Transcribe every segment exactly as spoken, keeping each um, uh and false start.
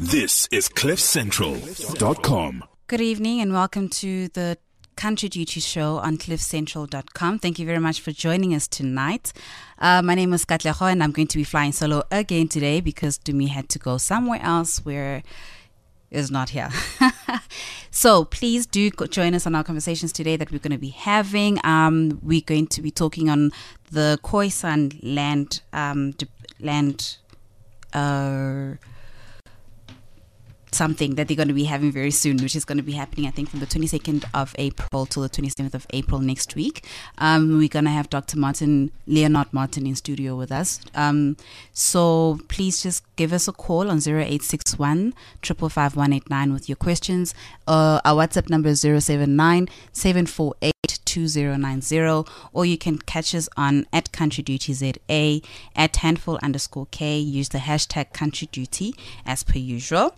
This is cliff central dot com. Good evening and welcome to the Country Duty Show on cliff central dot com. Thank you very much for joining us tonight. Uh, my name is Katleho and I'm going to be flying solo again today because Dumi had to go somewhere else where is not here. So please do go join us on our conversations today that we're going to be having. Um, we're going to be talking on the Khoisan land, um, de- land, uh, something that they're going to be having very soon, which is going to be happening, I think, from the twenty-second of April till the twenty-seventh of April next week. Um, we're going to have Doctor Martin, Leonard Martin in studio with us. Um, so please just give us a call on zero eight six one, five five five, one eight nine with your questions. Uh, our WhatsApp number is zero seven nine, seven four eight, two zero nine zero, or you can catch us on at Country Duty Z A, at handful underscore K. Use the hashtag Country Duty as per usual.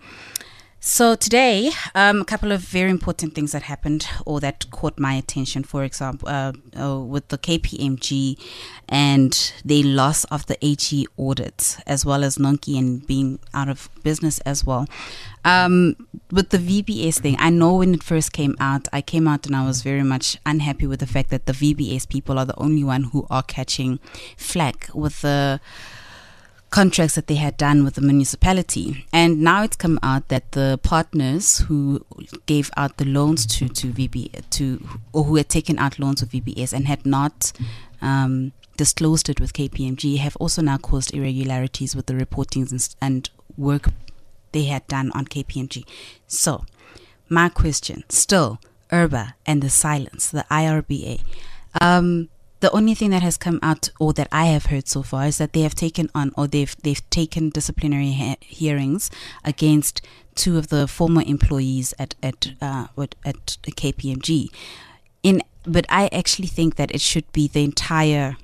So today, um, a couple of very important things that happened or that caught my attention. For example, uh, uh, with the K P M G and the loss of the A G audit, as well as Nonki and being out of business as well. Um, with the V B S thing, I know when it first came out, I came out and I was very much unhappy with the fact that the V B S people are the only one who are catching flack with the contracts that they had done with the municipality. And now it's come out that the partners who gave out the loans to, to V B to or who had taken out loans with V B S and had not um, disclosed it with K P M G have also now caused irregularities with the reportings and, and work they had done on K P M G. So my question still, I R B A and the silence, the I R B A. Um, The only thing that has come out, or that I have heard so far, is that they have taken on, or they've they've taken disciplinary he- hearings against two of the former employees at at uh, at K P M G. In but I actually think that it should be the entire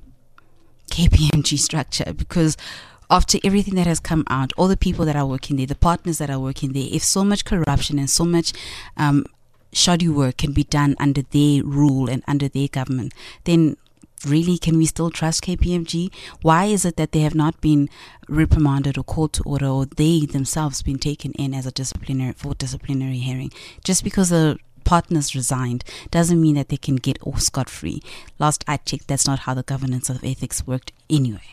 K P M G structure, because after everything that has come out, all the people that are working there, the partners that are working there, if so much corruption and so much um, shoddy work can be done under their rule and under their government, then really, can we still trust K P M G? Why is it that they have not been reprimanded or called to order, or they themselves been taken in as a disciplinary for disciplinary hearing? Just because the partners resigned doesn't mean that they can get off scot-free. Last I checked, that's not how the governance of ethics worked anyway.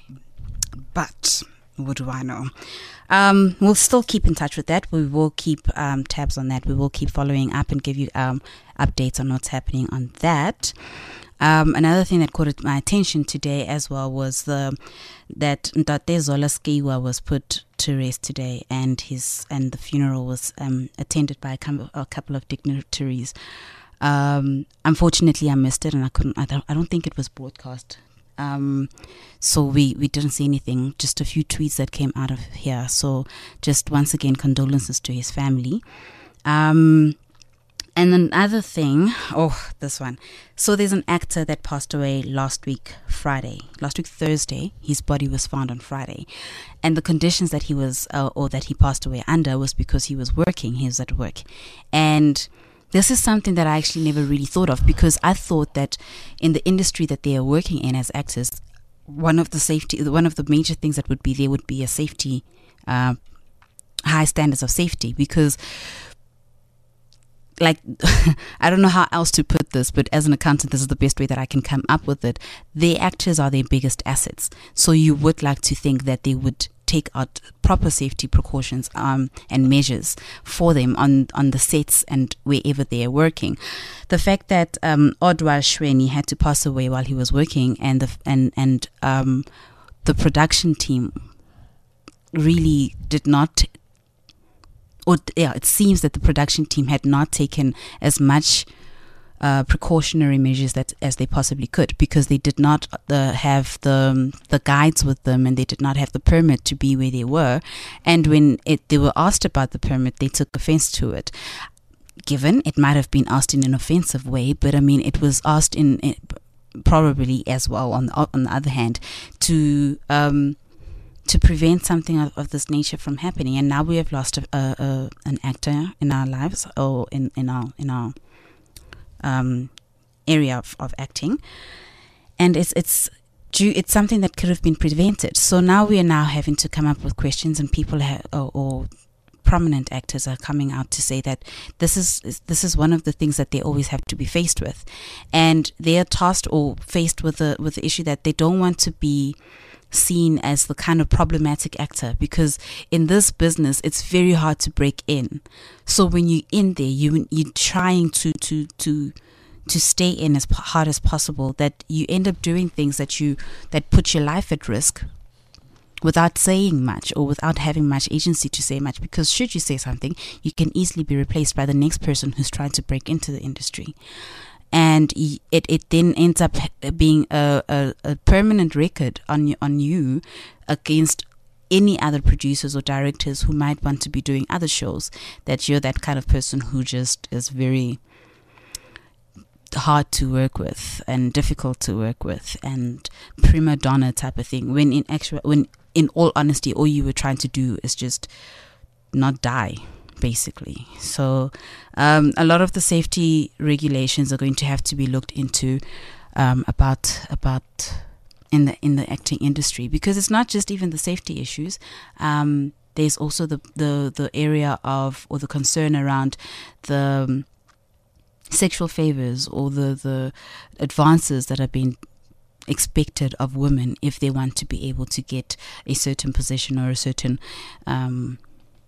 But what do I know? Um, we'll still keep in touch with that. We will keep um, tabs on that. We will keep following up and give you um, updates on what's happening on that. Um, another thing that caught my attention today as well was the that Ntate Zola Skiwa was put to rest today, and his and the funeral was um, attended by a, com- a couple of dignitaries. Um, unfortunately, I missed it, and I couldn't. I don't, I don't think it was broadcast. Um, so we, we didn't see anything. Just a few tweets that came out of here. So just once again, condolences to his family. Um. And another thing, oh, this one. So there's an actor that passed away last week, Friday. Last week, Thursday, his body was found on Friday. And the conditions that he was, uh, or that he passed away under was because he was working, he was at work. And this is something that I actually never really thought of, because I thought that in the industry that they are working in as actors, one of the safety, one of the major things that would be there would be a safety, uh, high standards of safety, because like, I don't know how else to put this, but as an accountant, this is the best way that I can come up with it. The actors are their biggest assets. So you would like to think that they would take out proper safety precautions um, and measures for them on, on the sets and wherever they are working. The fact that um, Odwa Shweni had to pass away while he was working, and the, and, and um, the production team really did not Or, yeah, it seems that the production team had not taken as much uh, precautionary measures that as they possibly could, because they did not uh, have the the guides with them, and they did not have the permit to be where they were. And when it, they were asked about the permit, they took offense to it. Given it might have been asked in an offensive way, but I mean, it was asked in, in probably as well on the, on the other hand to um, to prevent something of, of this nature from happening. And now we have lost a, a, a, an actor in our lives, or in, in our in our um, area of, of acting, and it's it's due, it's something that could have been prevented. So now we are now having to come up with questions, and people have, or, or prominent actors are coming out to say that this is this is one of the things that they always have to be faced with, and they are tasked or faced with the with the issue that they don't want to be seen as the kind of problematic actor, because in this business it's very hard to break in. So when you're in there, you you're trying to to to to stay in as hard as possible, that you end up doing things that you that put your life at risk without saying much or without having much agency to say much, because should you say something, you can easily be replaced by the next person who's trying to break into the industry. And it, it then ends up being a, a, a permanent record on, on you against any other producers or directors who might want to be doing other shows, that you're that kind of person who just is very hard to work with and difficult to work with and prima donna type of thing, when in actual when in all honesty all you were trying to do is just not die, basically. So um, a lot of the safety regulations are going to have to be looked into um, about about in the in the acting industry, because it's not just even the safety issues. Um, there's also the, the the area of, or the concern around the um, sexual favors or the the advances that are being expected of women if they want to be able to get a certain position or a certain um,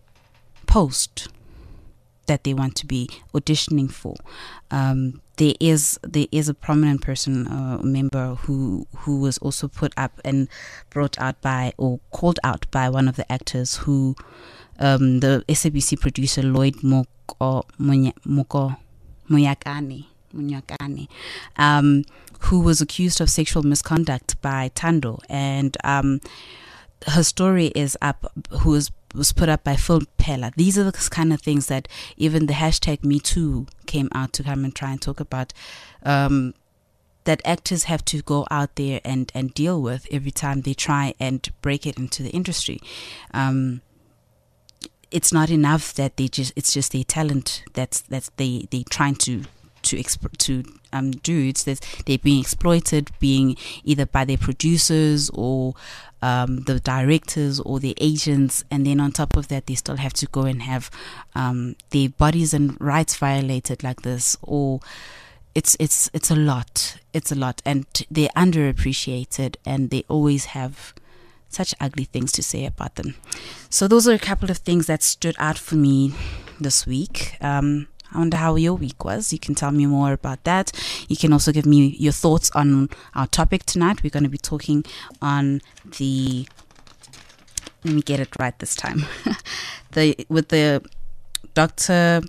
post that they want to be auditioning for. Um, there is there is a prominent person, uh, member who who was also put up and brought out by, or called out by, one of the actors who, um, the S A B C producer Lloyd Moko Moko Moyakane, Moyakane, um, who was accused of sexual misconduct by Tando, and um, her story is up, who was was put up by Phil Pella. These are the kind of things that even the hashtag Me Too came out to come and try and talk about, um, that actors have to go out there and, and deal with every time they try and break it into the industry. Um, it's not enough that they just, it's just their talent that's, that's they, they trying to, to, exp- to um, do. It's that they're being exploited, being either by their producers or Um, the directors or the agents, and then on top of that they still have to go and have um, their bodies and rights violated like this. Or it's it's it's a lot it's a lot and they're underappreciated, and they always have such ugly things to say about them. So those are a couple of things that stood out for me this week. um, I wonder how your week was. You can tell me more about that. You can also give me your thoughts on our topic tonight. We're going to be talking on the, let me get it right this time, the with the Doctor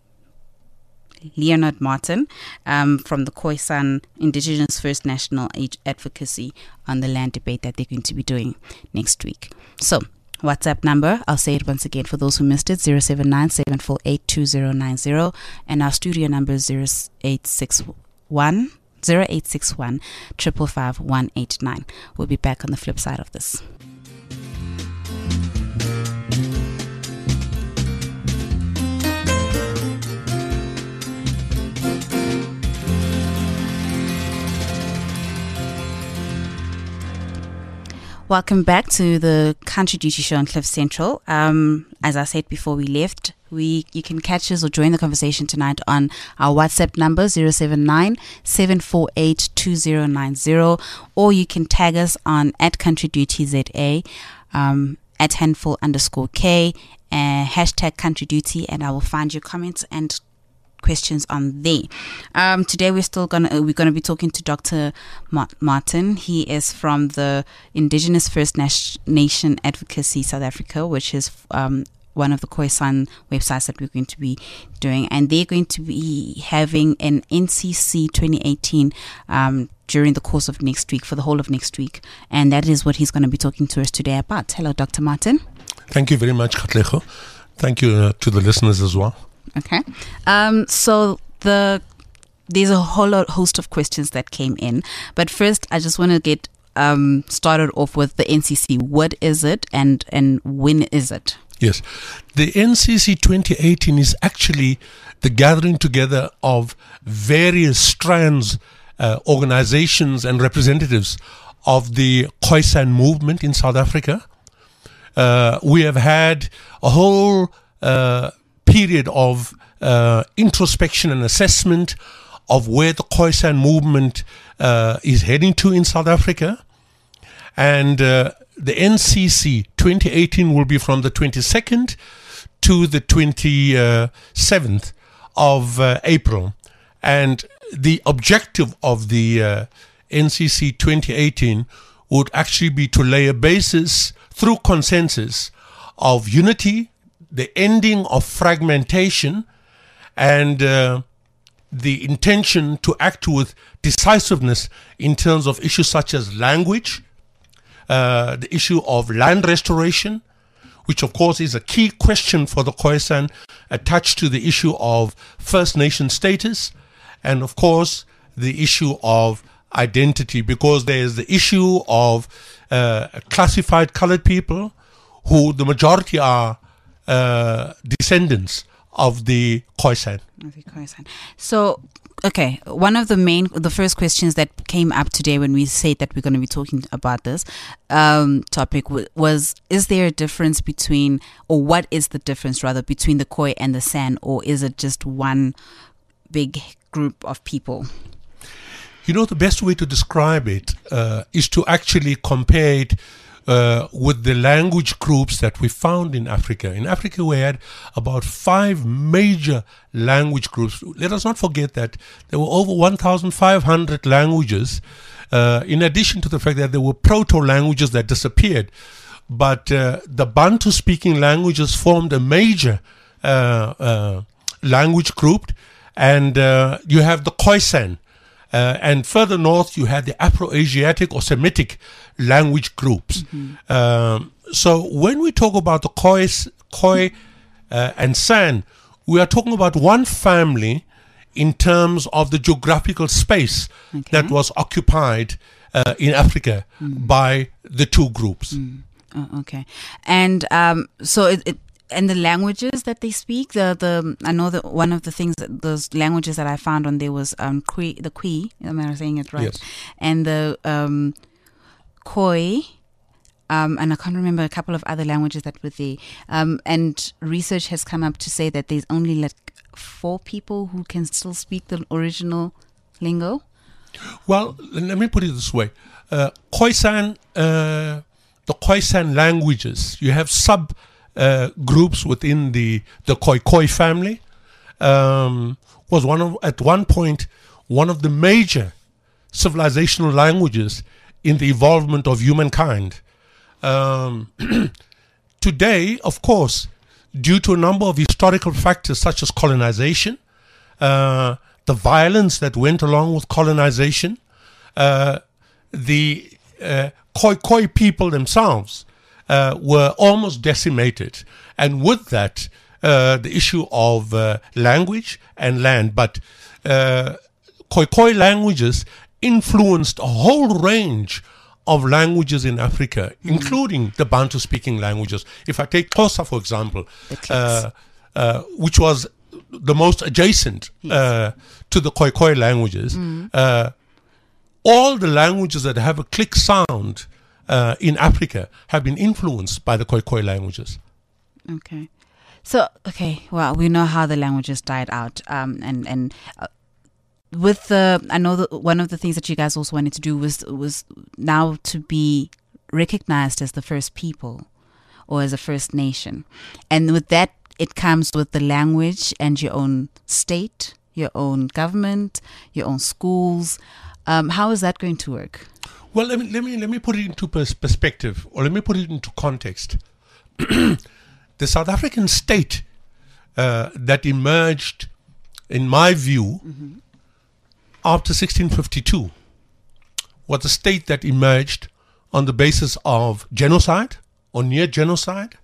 Leonard Martin um, from the Khoisan Indigenous First National Age Advocacy on the land debate that they're going to be doing next week. So, WhatsApp number, I'll say it once again for those who missed it, zero seven nine, seven four eight, two zero nine zero, and our studio number is zero eight six one, zero eight six one, five five five, one eight nine. We'll be back on the flip side of this. Welcome back to the Country Duty Show on Cliff Central. Um, as I said before we left, we you can catch us or join the conversation tonight on our WhatsApp number zero seven nine, seven four eight, two zero nine zero, or you can tag us on at Country Duty Z A, um, at handful underscore K, uh, hashtag Country Duty, and I will find your comments and questions on there. Um, today we're still gonna uh, we're gonna be talking to Doctor Ma- Martin. He is from the Indigenous First Nas- Nation Advocacy South Africa, which is um, one of the Khoisan websites that we're going to be doing, and they're going to be having an N C C twenty eighteen um, during the course of next week, for the whole of next week, and that is what he's going to be talking to us today about. Hello, Doctor Martin. Thank you very much, Katlego. Thank you uh, to the listeners as well. Okay. Um, so the there's a whole lot, host of questions that came in. But first, I just want to get um, started off with the N C C. What is it, and, and when is it? Yes. The N C C twenty eighteen is actually the gathering together of various strands, uh, organizations and representatives of the Khoisan movement in South Africa. Uh, we have had a whole uh, period of uh, introspection and assessment of where the Khoisan movement uh, is heading to in South Africa. And uh, the N C C twenty eighteen will be from the twenty-second to the twenty-seventh of uh, April. And the objective of the uh, N C C twenty eighteen would actually be to lay a basis through consensus of unity, the ending of fragmentation, and uh, the intention to act with decisiveness in terms of issues such as language, uh, the issue of land restoration, which of course is a key question for the Khoisan, attached to the issue of First Nation status, and of course the issue of identity, because there is the issue of uh, classified colored people, who the majority are uh, descendants of the Khoisan. Of the Khoisan. So, okay, one of the main, the first questions that came up today when we said that we're going to be talking about this um, topic w- was, is there a difference between, or what is the difference rather, between the Khoi and the San, or is it just one big group of people? You know, the best way to describe it uh, is to actually compare it uh, with the language groups that we found in Africa. In Africa, we had about five major language groups. Let us not forget that there were over one thousand five hundred languages, uh, in addition to the fact that there were proto-languages that disappeared. But uh, the Bantu-speaking languages formed a major uh, uh, language group, and uh, you have the Khoisan. Uh, and further north, you had the Afro-Asiatic or Semitic language groups. Mm-hmm. Um, so when we talk about the Khoi, Khoi uh, and San, we are talking about one family in terms of the geographical space okay. that was occupied uh, in Africa mm. by the two groups. Mm. Oh, okay. And um, so it... it And the languages that they speak, the the I know that one of the things, that those languages that I found on there was um Khoi, the Khoi, am I saying it right? Yes. And the um Khoi, um, and I can't remember a couple of other languages that were there. Um, and research has come up to say that there's only like four people who can still speak the original lingo. Well, let me put it this way: uh, Khoisan, uh, the Khoisan languages, you have sub. Uh, groups within the the Khoi Khoi family, um, was one of at one point one of the major civilizational languages in the evolvement of humankind. Um, today, of course, due to a number of historical factors such as colonization, uh, the violence that went along with colonization, uh, the uh, Khoi Khoi people themselves Uh, were almost decimated, and with that, uh, the issue of uh, language and land. But uh, Khoi Khoi languages influenced a whole range of languages in Africa, mm-hmm. including the Bantu-speaking languages. If I take Xhosa, for example, uh, uh, which was the most adjacent yes. uh, to the Khoi Khoi languages, mm-hmm. uh, all the languages that have a click sound Uh, in Africa have been influenced by the Khoi Khoi languages. Okay. So, okay, well, we know how the languages died out. Um, and and uh, with the, I know that one of the things that you guys also wanted to do was, was now to be recognized as the first people or as a First Nation. And with that, it comes with the language and your own state, your own government, your own schools. Um, how is that going to work? Well, let me let me let me put it into pers- perspective, or let me put it into context. The South African state uh, that emerged, in my view, mm-hmm. after sixteen fifty-two, was a state that emerged on the basis of genocide or near genocide,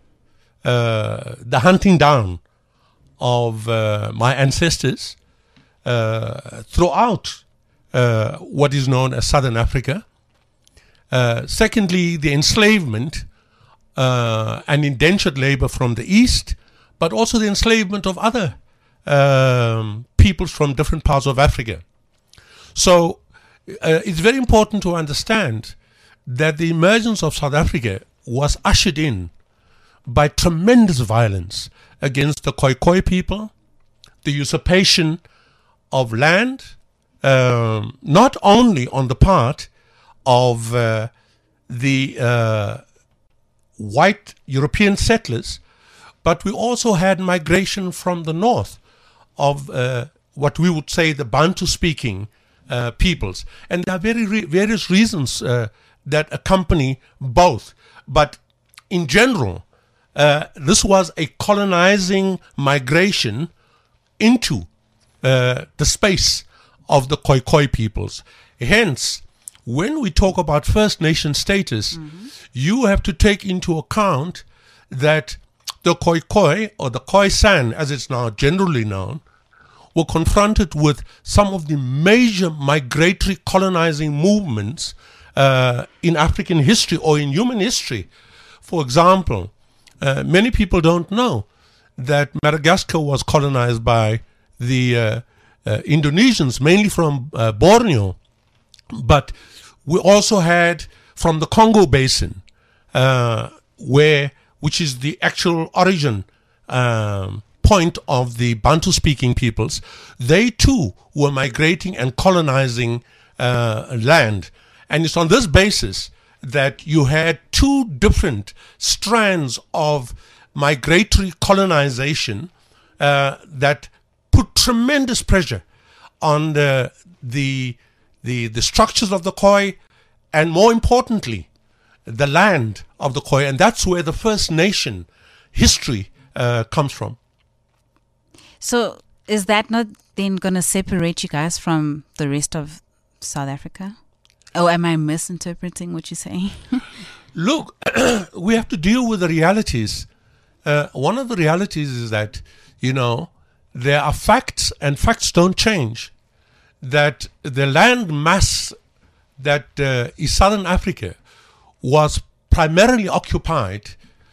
uh, the hunting down of uh, my ancestors uh, throughout. Uh, what is known as Southern Africa. Uh, secondly, the enslavement uh, and indentured labor from the East, but also the enslavement of other um, peoples from different parts of Africa. So uh, it's very important to understand that the emergence of South Africa was ushered in by tremendous violence against the Khoikhoi people, the usurpation of land, um, not only on the part of uh, the uh, white European settlers, but we also had migration from the north of uh, what we would say the Bantu-speaking uh, peoples. And there are very re- various reasons uh, that accompany both. But in general, uh, this was a colonizing migration into uh, the space of the Khoikhoi peoples. Hence, when we talk about First Nation status, mm-hmm. you have to take into account that the Khoikhoi, or the Khoisan as it's now generally known, were confronted with some of the major migratory colonizing movements uh, in African history or in human history. For example, uh, many people don't know that Madagascar was colonized by the uh, uh, Indonesians, mainly from uh, Borneo. But we also had from the Congo Basin, uh, where which is the actual origin um, point of the Bantu-speaking peoples. They too were migrating and colonizing uh, land. And it's on this basis that you had two different strands of migratory colonization uh, that put tremendous pressure on the, the, the, the structures of the Khoi, and more importantly, the land of the Khoi. And that's where the First Nation history uh, comes from. So is that not then going to separate you guys from the rest of South Africa? Oh, am I misinterpreting what you're saying? Look, we have to deal with the realities. Uh, one of the realities is that, you know, there are facts, and facts don't change. That the land mass that uh, is Southern Africa was primarily occupied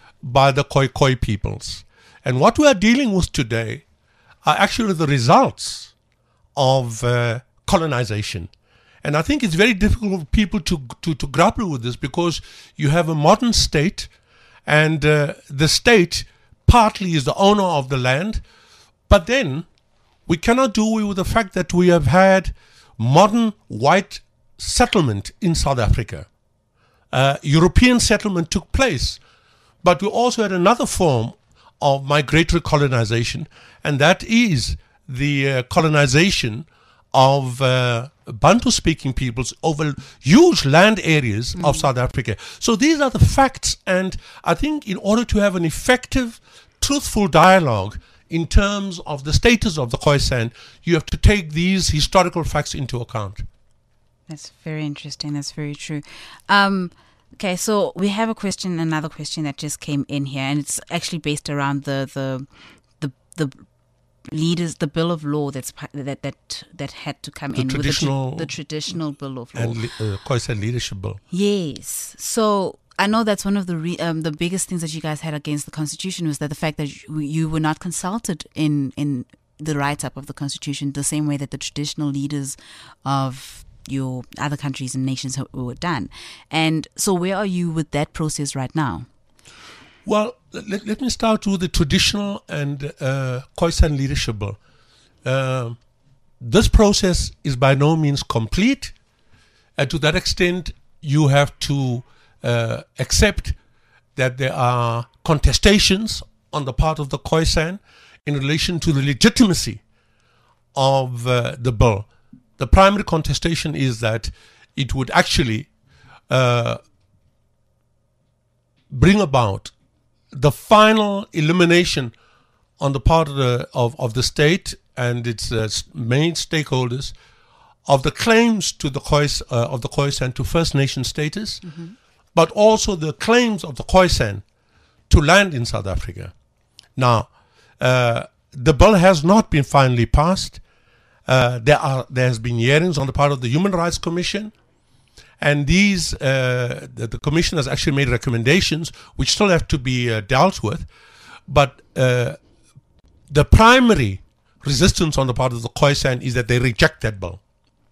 by the Khoikhoi peoples. And what we are dealing with today are actually the results of uh, colonization. And I think it's very difficult for people to, to, to grapple with this, because you have a modern state, and uh, the state partly is the owner of the land, but then we cannot do away with the fact that we have had modern white settlement in South Africa. Uh, European settlement took place, but we also had another form of migratory colonization, and that is the uh, colonization of uh, Bantu-speaking peoples over huge land areas mm. of South Africa. So these are the facts, and I think in order to have an effective, truthful dialogue in terms of the status of the Khoisan, you have to take these historical facts into account. That's very interesting. That's very true. Um, okay, so we have a question, another question that just came in here, and it's actually based around the the the, the leaders, the bill of law that's that that that had to come the in traditional with the, tra- the traditional bill of law and uh, Khoisan leadership bill. Yes. So I know that's one of the re- um, the biggest things that you guys had against the Constitution was that the fact that you, you were not consulted in in the write-up of the Constitution the same way that the traditional leaders of your other countries and nations were done. And so where are you with that process right now? Well, let, let me start with the traditional and uh, Khoisan leadership bill. Uh, this process is by no means complete, and to that extent you have to uh, accept that there are contestations on the part of the Khoisan in relation to the legitimacy of uh, the bill. The primary contestation is that it would actually uh, bring about the final elimination on the part of the, of, of the state and its uh, main stakeholders of the claims to the Khois, uh, of the Khoisan to First Nation status, mm-hmm. but also the claims of the Khoisan to land in South Africa. Now, uh, the bill has not been finally passed. Uh, there are there has been hearings on the part of the Human Rights Commission, and these uh, the, the commission has actually made recommendations which still have to be uh, dealt with. But uh, the primary resistance on the part of the Khoisan is that they reject that bill.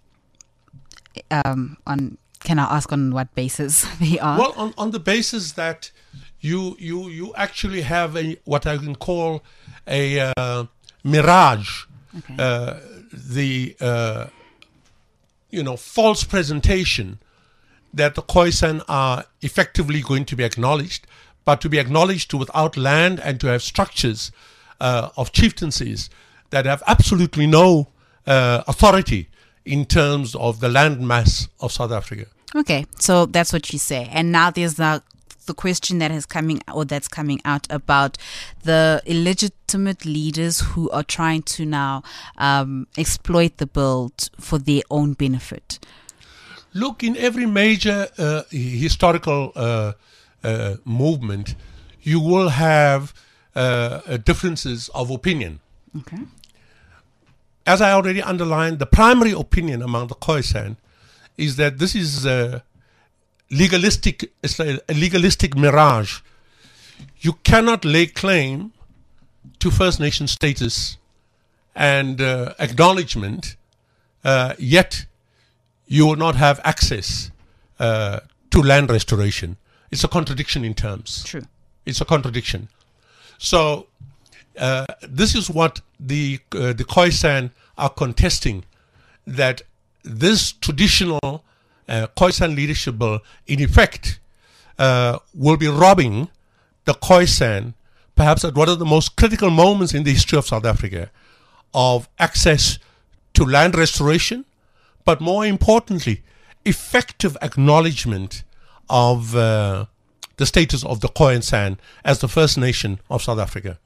Um, on can I ask on what basis they are? Well, on, on the basis that you you you actually have a what I can call a uh, mirage, Okay. uh, the uh, you know false presentation that the Khoisan are effectively going to be acknowledged, but to be acknowledged without land and to have structures uh, of chieftaincies that have absolutely no uh, authority in terms of the land mass of South Africa. Okay, so that's what you say. And now there's the the question that is coming or that's coming out about the illegitimate leaders who are trying to now um, exploit the bill t- for their own benefit. Look, in every major uh, historical uh, uh, movement, you will have uh, differences of opinion. Okay. As I already underlined, the primary opinion among the Khoisan is that this is a legalistic, it's a legalistic mirage. You cannot lay claim to First Nation status and uh, acknowledgement, uh, yet you will not have access uh, to land restoration. It's a contradiction in terms. True. It's a contradiction. So uh, this is what the uh, the Khoisan are contesting, that this traditional uh, Khoisan leadership bill, in effect, uh, will be robbing the Khoisan, perhaps at one of the most critical moments in the history of South Africa, of access to land restoration, but more importantly, effective acknowledgement of uh, the status of the Khoisan as the first nation of South Africa.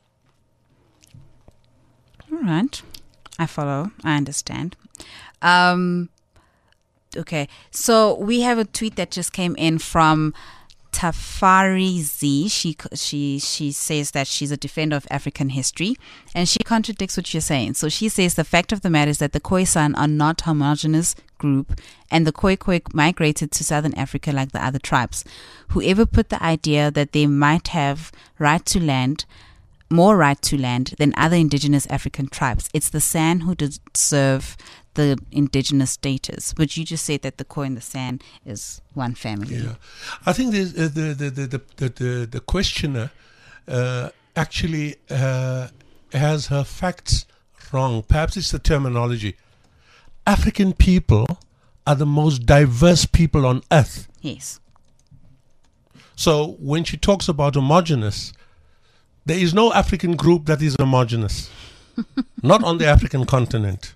All right. I follow. I understand. Um, okay. So we have a tweet that just came in from Tafari Z. She she she says that she's a defender of African history, and she contradicts what you're saying. So she says the fact of the matter is that the Khoisan are not homogeneous group, and the Khoi Khoi migrated to southern Africa like the other tribes. Whoever put the idea that they might have right to land, more right to land than other indigenous African tribes, it's the San who deserve the indigenous status. But you just said that the Khoi and the San is one family. Yeah, I think the the the the the, the, the, the questioner uh, actually uh, has her facts wrong. Perhaps it's the terminology. African people are the most diverse people on earth. Yes. So when she talks about homogeneous, there is no African group that is homogeneous. Not on the African continent.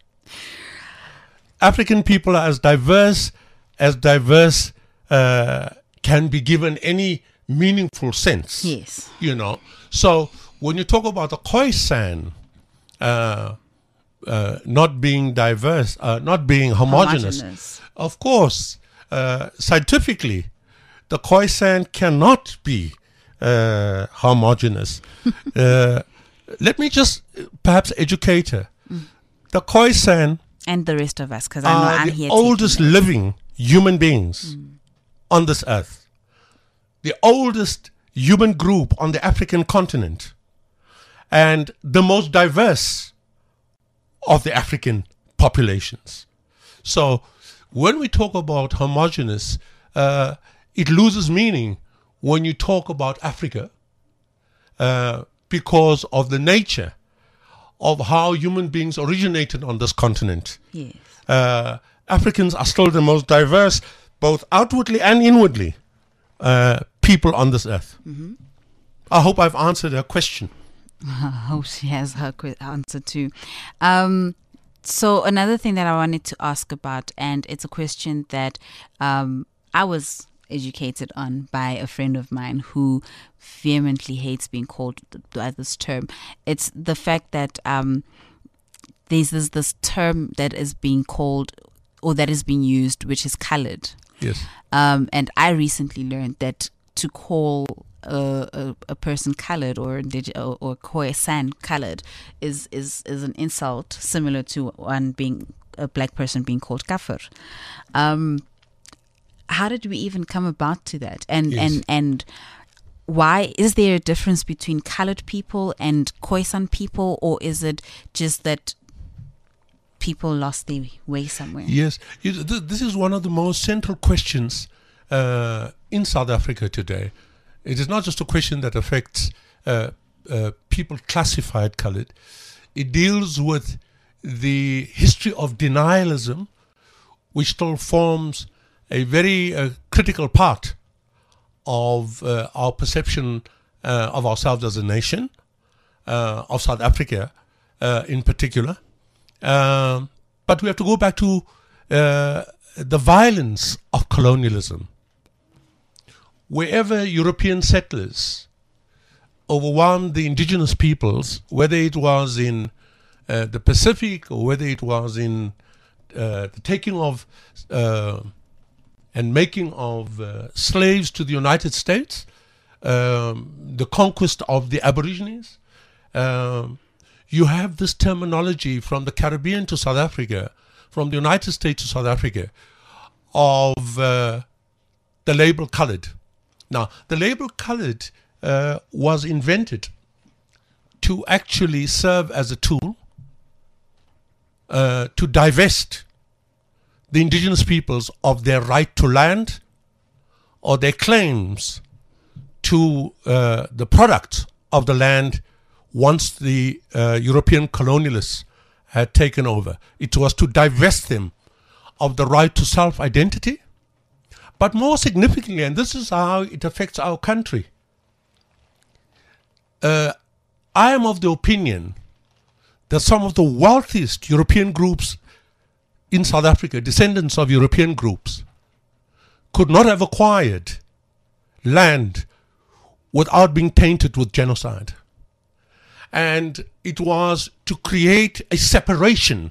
African people are as diverse as diverse uh, can be given any meaningful sense. Yes. You know. So when you talk about the Khoisan uh, uh, not being diverse, uh, not being homogeneous, Homogeneous. of course, uh, scientifically, the Khoisan cannot be uh, homogeneous. uh, let me just uh, perhaps educate her. Mm. The Khoisan and the rest of us, because I know are I'm the here. oldest taking living human beings mm. on this earth. The oldest human group on the African continent. And the most diverse of the African populations. So when we talk about homogeneous, uh, it loses meaning when you talk about Africa uh, because of the nature of how human beings originated on this continent. Yes. Uh, Africans are still the most diverse, both outwardly and inwardly, uh, people on this earth. Mm-hmm. I hope I've answered her question. I hope she has her qu- answer too. Um, so another thing that I wanted to ask about, and it's a question that um, I was educated on by a friend of mine who vehemently hates being called by this term. It's the fact that um, there's this, this term that is being called or that is being used, which is colored. Yes. Um, and I recently learned that to call a, a, a person colored or indig- or, or Khoisan colored is, is, is an insult similar to one being a black person being called kafir. Um, how did we even come about to that? And yes. and and why is there a difference between colored people and Khoisan people, or is it just that people lost their way somewhere? Yes, this is one of the most central questions uh, in South Africa today. It is not just a question that affects uh, uh, people classified colored. It deals with the history of denialism, which still forms a very uh, critical part of uh, our perception uh, of ourselves as a nation, uh, of South Africa uh, in particular. Um, but we have to go back to uh, the violence of colonialism. Wherever European settlers overwhelmed the indigenous peoples, whether it was in uh, the Pacific or whether it was in uh, the taking of uh, and making of uh, slaves to the United States, um, the conquest of the Aborigines, um, you have this terminology from the Caribbean to South Africa, from the United States to South Africa, of uh, the label colored. Now, the label colored uh, was invented to actually serve as a tool uh, to divest the indigenous peoples of their right to land or their claims to uh, the product of the land once the uh, European colonialists had taken over. It was to divest them of the right to self-identity, but more significantly, and this is how it affects our country, uh, I am of the opinion that some of the wealthiest European groups in South Africa, descendants of European groups, could not have acquired land without being tainted with genocide. And it was to create a separation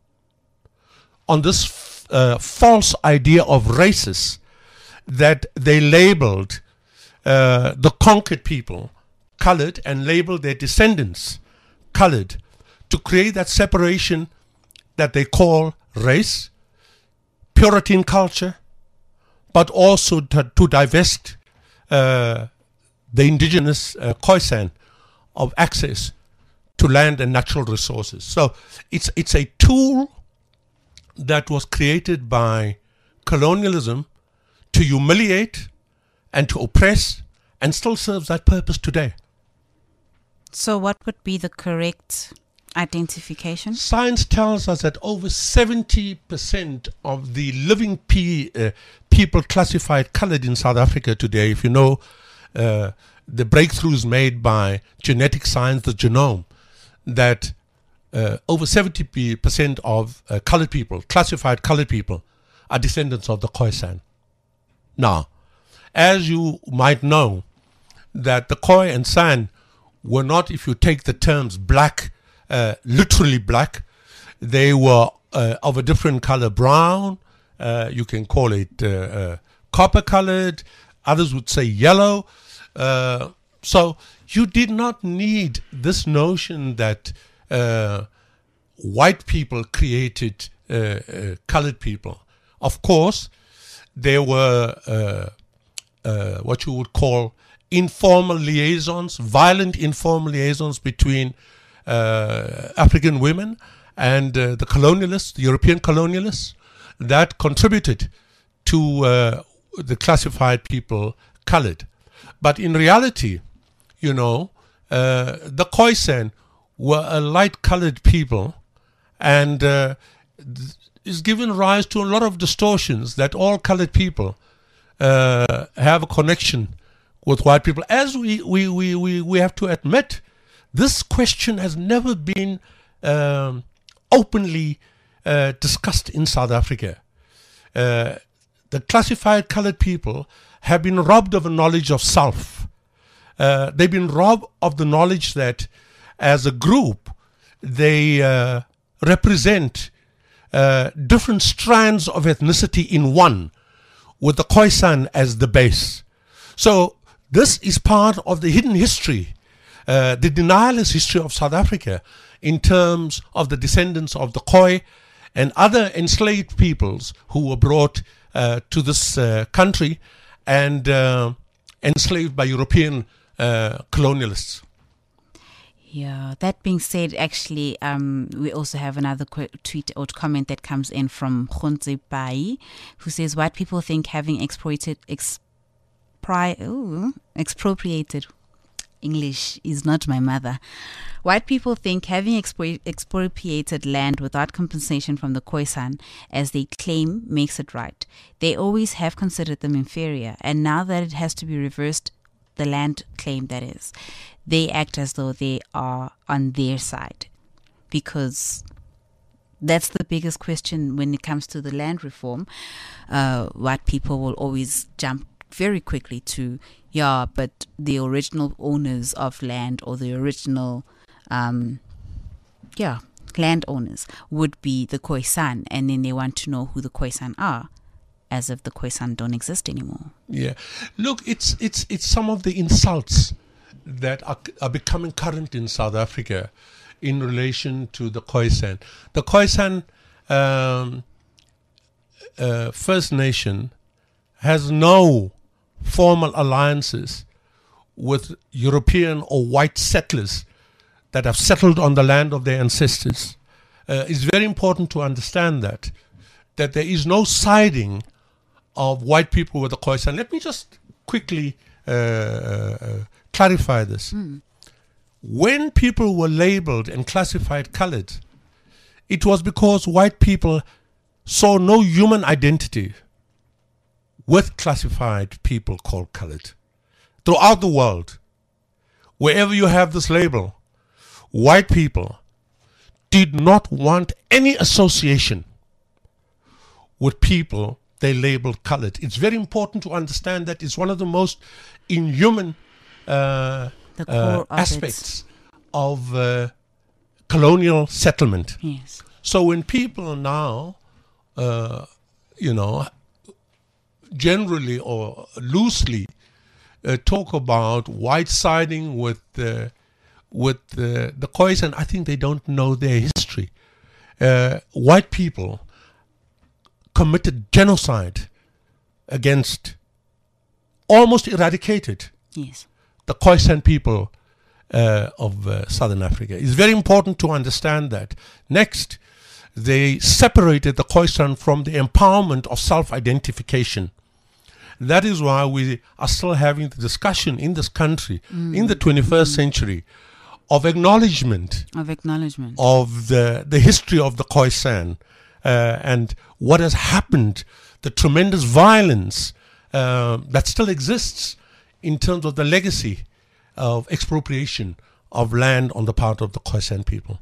on this f- uh, false idea of races that they labeled uh, the conquered people colored and labeled their descendants colored, to create that separation that they call race, purity in culture, but also to, to divest uh, the indigenous uh, Khoisan of access to land and natural resources. So it's it's a tool that was created by colonialism to humiliate and to oppress, and still serves that purpose today. So what would be the correct identification? Science tells us that over seventy percent of the living pe- uh, people classified colored in South Africa today, if you know uh, the breakthroughs made by genetic science, the genome, that uh, over seventy percent of uh, colored people, classified colored people, are descendants of the Khoisan. Now, as you might know, that the Khoi and San were not, if you take the terms black, uh, literally black, they were uh, of a different color, brown, uh, you can call it uh, uh, copper colored, others would say yellow. Uh, so you did not need this notion that uh, white people created uh, uh, colored people. Of course, there were uh, uh, what you would call informal liaisons, violent informal liaisons between uh, African women and uh, the colonialists, the European colonialists, that contributed to uh, the classified people colored. But in reality, you know, uh, the Khoisan were a light-colored people, and uh, th- is given rise to a lot of distortions that all colored people uh, have a connection with white people. As we, we, we, we, we have to admit, this question has never been um, openly uh, discussed in South Africa. Uh, the classified colored people have been robbed of a knowledge of self. Uh, they've been robbed of the knowledge that as a group, they uh, represent uh, different strands of ethnicity in one, with the Khoisan as the base. So this is part of the hidden history, uh, the denialist history of South Africa in terms of the descendants of the Khoi and other enslaved peoples who were brought uh, to this uh, country and uh, enslaved by European uh, colonialists. Yeah, that being said, actually, um, we also have another qu- tweet or comment that comes in from Khonze Bai, who says, white people think having exploited, expri- ooh, expropriated, English is not my mother. White people think having expo- expropriated land without compensation from the Khoisan, as they claim, makes it right. They always have considered them inferior, and now that it has to be reversed, the land claim that is, they act as though they are on their side. Because that's the biggest question when it comes to the land reform. Uh, white people will always jump very quickly to, yeah, but the original owners of land or the original Um, yeah, landowners would be the Khoisan, and then they want to know who the Khoisan are, as if the Khoisan don't exist anymore. Yeah, look, it's it's it's some of the insults that are, are becoming current in South Africa in relation to the Khoisan. The Khoisan um, uh, First Nation has no formal alliances with European or white settlers that have settled on the land of their ancestors. Uh, it's very important to understand that, that there is no siding of white people with the Khoisan. Let me just quickly uh, uh, clarify this. Mm. When people were labeled and classified colored, it was because white people saw no human identity with classified people called colored. Throughout the world, wherever you have this label, white people did not want any association with people they labeled colored. It's very important to understand that it's one of the most inhuman uh, the core uh, of aspects of uh, colonial settlement. Yes. So when people now, uh, you know, generally or loosely uh, talk about white siding with uh, with uh, the Khoisan, I think they don't know their history. Uh, white people committed genocide against, almost eradicated, yes, the Khoisan people uh, of uh, Southern Africa. It's very important to understand that. Next, they separated the Khoisan from the empowerment of self-identification. That is why we are still having the discussion in this country, mm. in the twenty-first mm. century, of acknowledgement of acknowledgement of the, the history of the Khoisan uh, and what has happened, the tremendous violence uh, that still exists in terms of the legacy of expropriation of land on the part of the Khoisan people.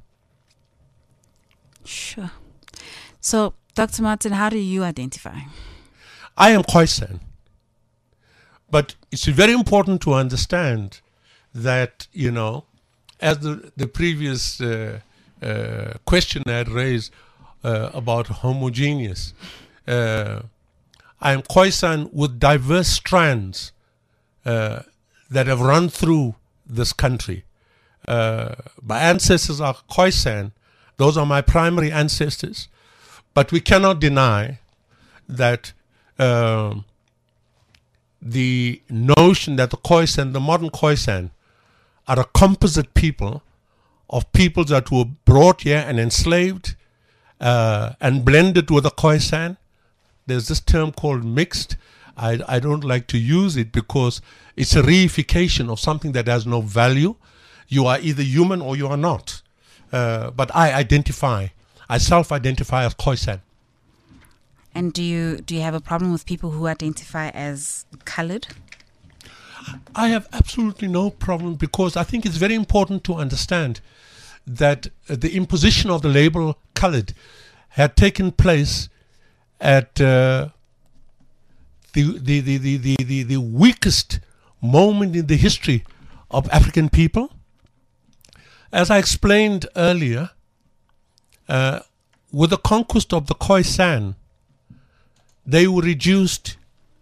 Sure. So, Doctor Martin, how do you identify? I am Khoisan. But it's very important to understand that, you know, as the, the previous uh, uh, question I had raised uh, about homogeneous, uh, I am Khoisan with diverse strands uh, that have run through this country. Uh, my ancestors are Khoisan. Those are my primary ancestors. But we cannot deny that um, the notion that the Khoisan, the modern Khoisan, are a composite people of peoples that were brought here and enslaved uh, and blended with the Khoisan. There's this term called mixed. I, I don't like to use it because it's a reification of something that has no value. You are either human or you are not. Uh, but I identify, I self-identify as Khoisan. And do you do you have a problem with people who identify as colored? I have absolutely no problem because I think it's very important to understand that uh, the imposition of the label colored had taken place at uh, the, the, the, the, the, the, the weakest moment in the history of African people. As I explained earlier, uh, with the conquest of the Khoisan, they were reduced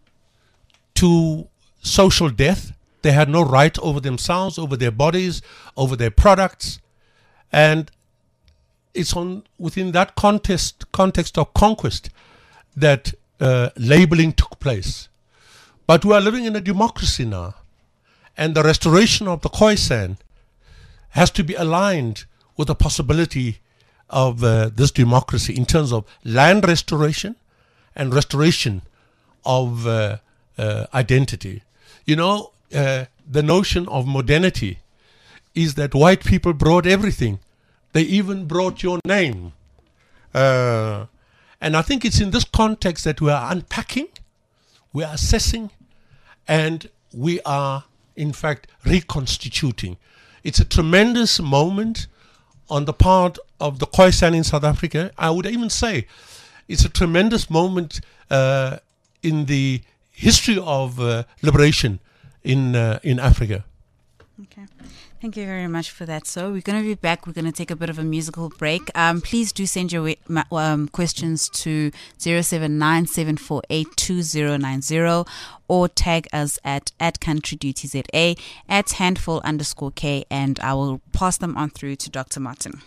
to social death. They had no right over themselves, over their bodies, over their products. And it's on within that context, context of conquest that uh, labeling took place. But we are living in a democracy now. And the restoration of the Khoisan has to be aligned with the possibility of uh, this democracy in terms of land restoration and restoration of uh, uh, identity. You know, uh, the notion of modernity is that white people brought everything. They even brought your name. Uh, and I think it's in this context that we are unpacking, we are assessing, and we are, in fact, reconstituting. It's a tremendous moment on the part of the Khoisan in South Africa. I would even say it's a tremendous moment uh, in the history of uh, liberation in uh, in Africa. Okay. Thank you very much for that. So we're going to be back. We're going to take a bit of a musical break. Um, please do send your um, questions to zero seven nine seven four eight two zero nine zero or tag us at, at Country Duty Z A, at handful underscore K, and I will pass them on through to Doctor Martin.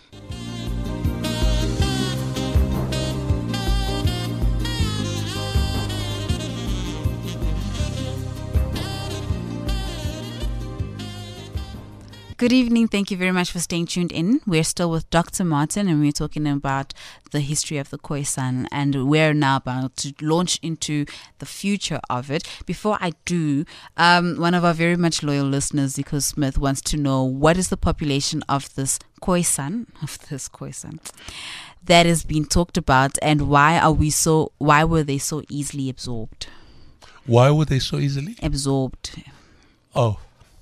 Good evening. Thank you very much for staying tuned in. We're still with Doctor Martin, and we're talking about the history of the Khoisan, and we're now about to launch into the future of it. Before I do, um, one of our very much loyal listeners, Zico Smith, wants to know what is the population of this Khoisan, of this Khoisan that has been talked about, and why are we so? Why were they so easily absorbed? Why were they so easily absorbed? Oh.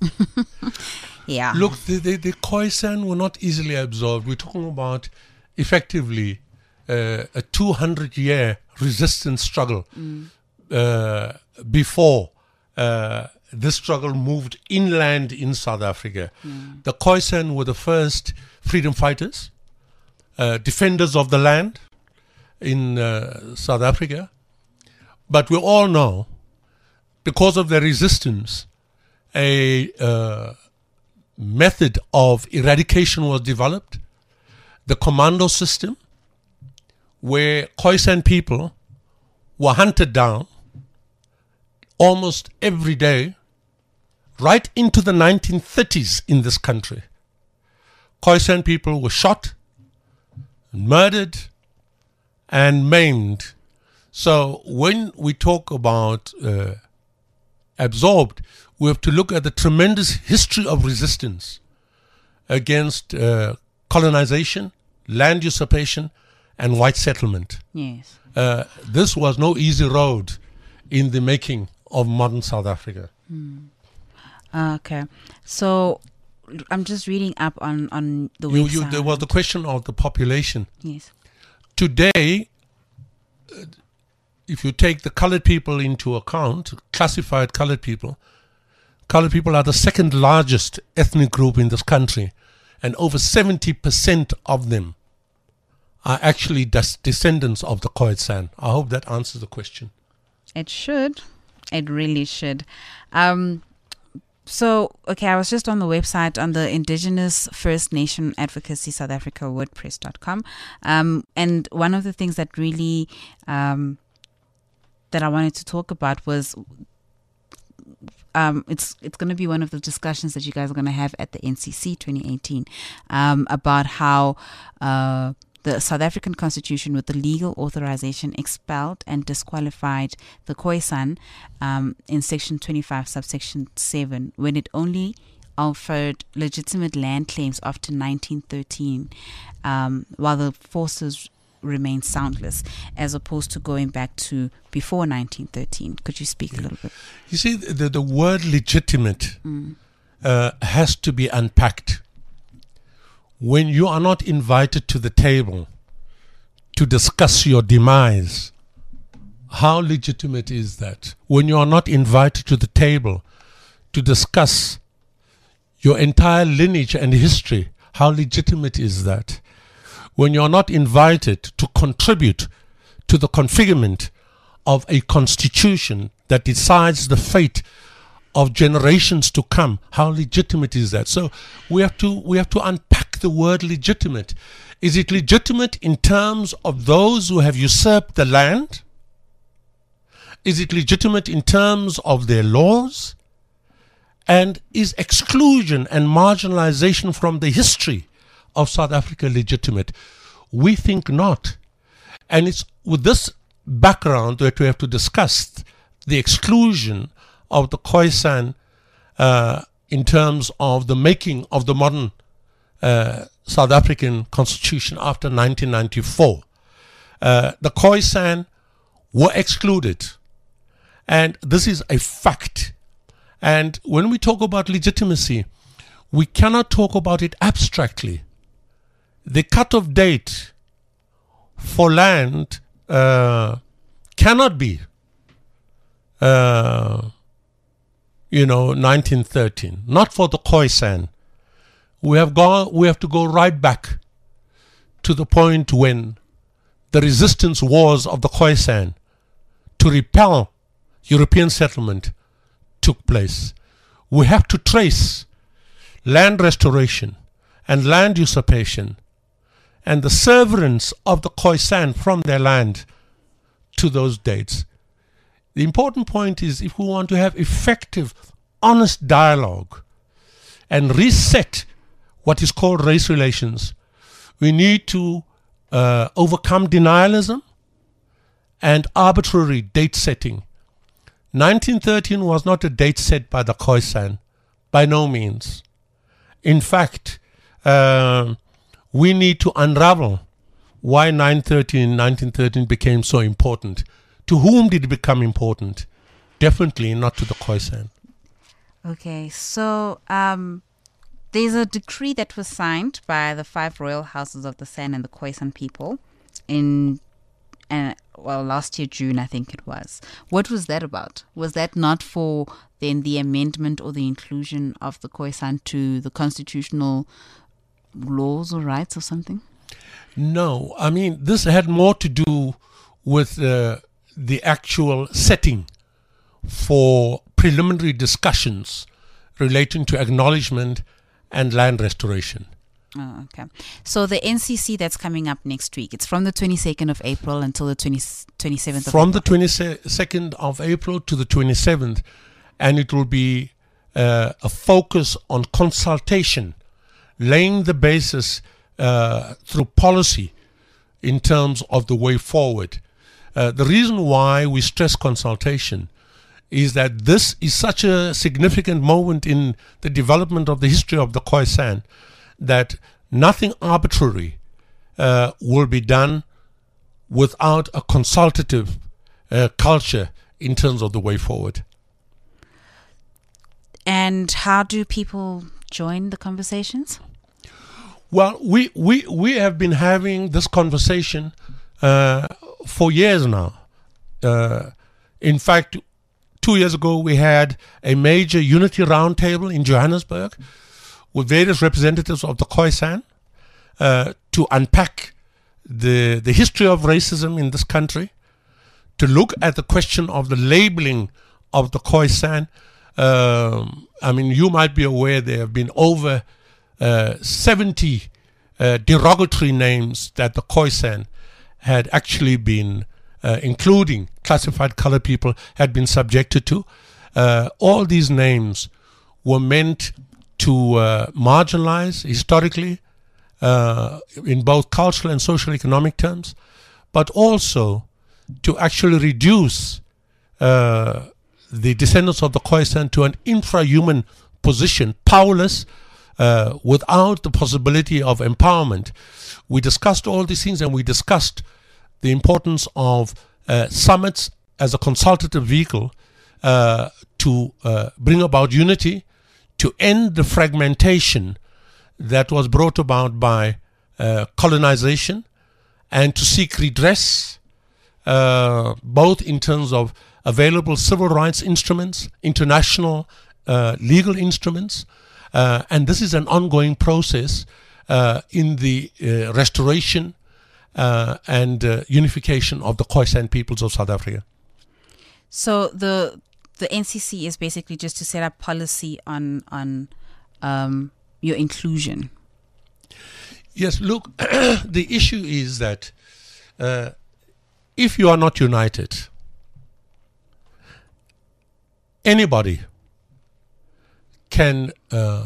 Yeah. Look, the, the, the Khoisan were not easily absorbed. We're talking about effectively uh, a two hundred year resistance struggle mm. uh, before uh, this struggle moved inland in South Africa. Mm. The Khoisan were the first freedom fighters, uh, defenders of the land in uh, South Africa. But we all know, because of their resistance, a uh, method of eradication was developed, the commando system, where Khoisan people were hunted down almost every day, right into the nineteen thirties in this country. Khoisan people were shot, murdered, and maimed. So when we talk about uh, absorbed, we have to look at the tremendous history of resistance against uh, colonization, land usurpation, and white settlement. Yes. Uh, this was no easy road in the making of modern South Africa. Mm. Okay. So I'm just reading up on, on the you, website. you, there was the question of the population. Yes. Today, uh, if you take the colored people into account, classified colored people, colored people are the second largest ethnic group in this country, and over seventy percent of them are actually des- descendants of the Khoisan. I hope that answers the question. It should. It really should. Um, so, okay, I was just on the website on the Indigenous First Nation Advocacy South Africa, wordpress dot com. Um, and one of the things that really um, that I wanted to talk about was Um, it's it's going to be one of the discussions that you guys are going to have at the N C C twenty eighteen um, about how uh, the South African Constitution, with the legal authorization, expelled and disqualified the Khoisan um, in Section twenty-five, subsection seven, when it only offered legitimate land claims after nineteen thirteen, um, while the forces remain soundless, as opposed to going back to before nineteen thirteen. Could you speak yeah. a little bit? You see, the, the word legitimate mm. uh, has to be unpacked. When you are not invited to the table to discuss your demise, how legitimate is that? When you are not invited to the table to discuss your entire lineage and history, how legitimate is that? When you are not invited to contribute to the configurement of a constitution that decides the fate of generations to come, how legitimate is that? So we have to we have to unpack the word legitimate. Is it legitimate in terms of those who have usurped the land? Is it legitimate in terms of their laws? And is exclusion and marginalization from the history of South Africa legitimate? We think not. And it's with this background that we have to discuss the exclusion of the Khoisan uh, in terms of the making of the modern uh, South African Constitution after nineteen ninety-four. Uh, the Khoisan were excluded, and this is a fact. And when we talk about legitimacy, we cannot talk about it abstractly. The cut-off date for land uh, cannot be, uh, you know, nineteen thirteen. Not for the Khoisan. We have gone. We have to go right back to the point when the resistance wars of the Khoisan to repel European settlement took place. We have to trace land restoration and land usurpation and the severance of the Khoisan from their land to those dates. The important point is, if we want to have effective, honest dialogue and reset what is called race relations, we need to uh, overcome denialism and arbitrary date setting. nineteen thirteen was not a date set by the Khoisan, by no means. In fact, uh, we need to unravel why nineteen thirteen, nineteen thirteen became so important. To whom did it become important? Definitely not to the Khoisan. Okay, so um, there's a decree that was signed by the five royal houses of the San and the Khoisan people in, uh, well, last year, June, I think it was. What was that about? Was that not for then the amendment or the inclusion of the Khoisan to the constitutional laws or rights or something? No, I mean, this had more to do with uh, the actual setting for preliminary discussions relating to acknowledgement and land restoration. Oh, okay. So the N C C that's coming up next week, it's from the twenty-second of April until the twenty, twenty-seventh of From April. the twenty-second of April to the twenty-seventh, and it will be uh, a focus on consultation, laying the basis uh, through policy in terms of the way forward. Uh, the reason why we stress consultation is that this is such a significant moment in the development of the history of the Khoisan that nothing arbitrary uh, will be done without a consultative uh, culture in terms of the way forward. And how do people join the conversations? Well, we, we, we have been having this conversation uh, for years now. Uh, in fact, two years ago we had a major unity roundtable in Johannesburg with various representatives of the Khoisan uh, to unpack the, the history of racism in this country, to look at the question of the labeling of the Khoisan. Um, I mean, you might be aware there have been over uh, seventy uh, derogatory names that the Khoisan had actually been, uh, including classified colored people, had been subjected to. Uh, all these names were meant to uh, marginalize historically uh, in both cultural and social economic terms, but also to actually reduce uh, the descendants of the Khoisan to an infrahuman position, powerless, uh, without the possibility of empowerment. We discussed all these things, and we discussed the importance of uh, summits as a consultative vehicle uh, to uh, bring about unity, to end the fragmentation that was brought about by uh, colonization, and to seek redress, uh, both in terms of available civil rights instruments, international uh, legal instruments, uh, and this is an ongoing process uh, in the uh, restoration uh, and uh, unification of the Khoisan peoples of South Africa. So the the N C C is basically just to set up policy on on um, your inclusion. Yes, look, the issue is that uh, if you are not united, anybody can uh,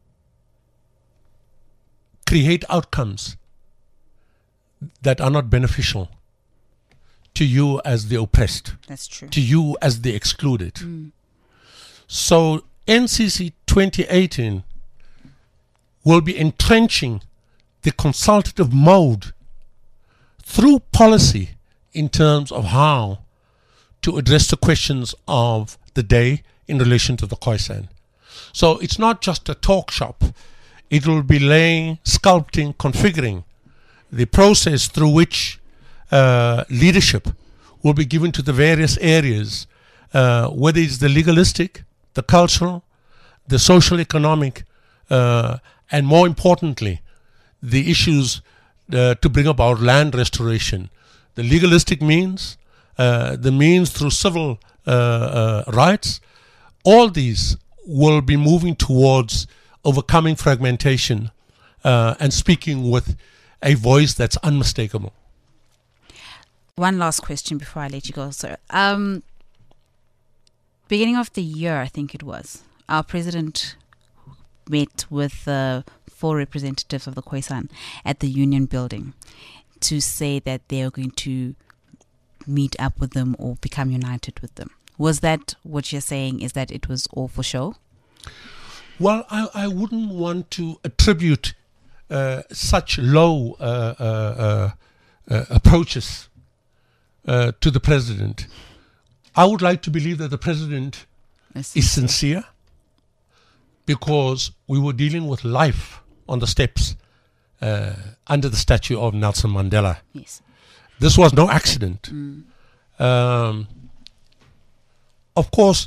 create outcomes that are not beneficial to you as the oppressed, That's true. to you as the excluded. Mm. So N C C twenty eighteen will be entrenching the consultative mode through policy in terms of how to address the questions of the day in relation to the Khoisan. So it's not just a talk shop. It will be laying, sculpting, configuring the process through which uh, leadership will be given to the various areas, uh, whether it's the legalistic, the cultural, the social economic, uh, and more importantly, the issues uh, to bring about land restoration. The legalistic means, uh, the means through civil uh, uh, rights, all these will be moving towards overcoming fragmentation uh, and speaking with a voice that's unmistakable. One last question before I let you go, sir. Um, beginning of the year, I think it was, our president met with uh, four representatives of the Khoisan at the Union Building to say that they are going to meet up with them or become united with them. Was that what you're saying, is that it was all for show? Well, I, I wouldn't want to attribute uh, such low uh, uh, uh, uh, approaches uh, to the president. I would like to believe that the president is sincere, because we were dealing with life on the steps uh, under the statue of Nelson Mandela. Yes. This was no accident. Mm. Um, of course,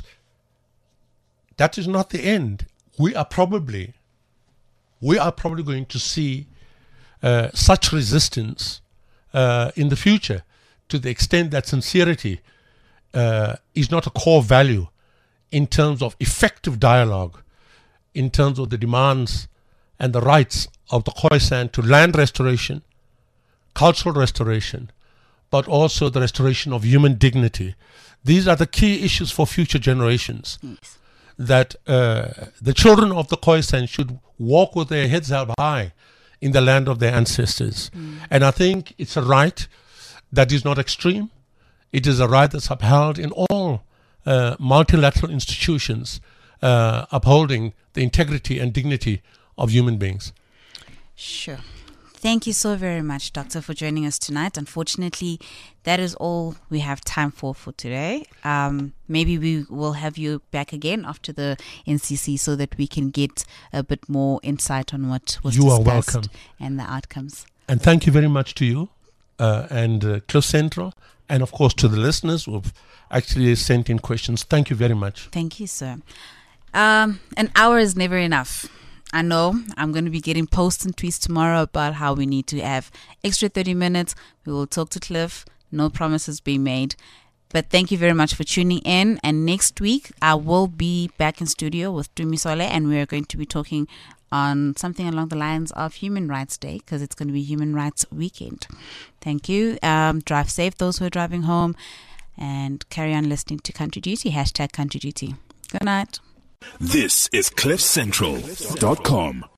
that is not the end. We are probably, we are probably going to see uh, such resistance uh, in the future, to the extent that sincerity uh, is not a core value in terms of effective dialogue, in terms of the demands and the rights of the Khoisan to land restoration, cultural restoration, but also the restoration of human dignity. These are the key issues for future generations. Yes. That uh, the children of the Khoisan should walk with their heads held high in the land of their ancestors. Mm. And I think it's a right that is not extreme. It is a right that's upheld in all uh, multilateral institutions, uh, upholding the integrity and dignity of human beings. Sure. Thank you so very much, Doctor, for joining us tonight. Unfortunately, that is all we have time for for today. Um, maybe we will have you back again after the N C C so that we can get a bit more insight on what was you discussed are welcome. And the outcomes. And thank you very much to you uh, and uh, Cliff Central, and of course to the listeners who have actually sent in questions. Thank you very much. Thank you, sir. Um, an hour is never enough. I know I'm going to be getting posts and tweets tomorrow about how we need to have extra thirty minutes. We will talk to Cliff. No promises being made. But thank you very much for tuning in. And next week, I will be back in studio with Dumisole, and we are going to be talking on something along the lines of Human Rights Day, because it's going to be Human Rights Weekend. Thank you. Um, drive safe, those who are driving home, and carry on listening to Country Duty. Hashtag Country Duty. Good night. This is cliff central dot com.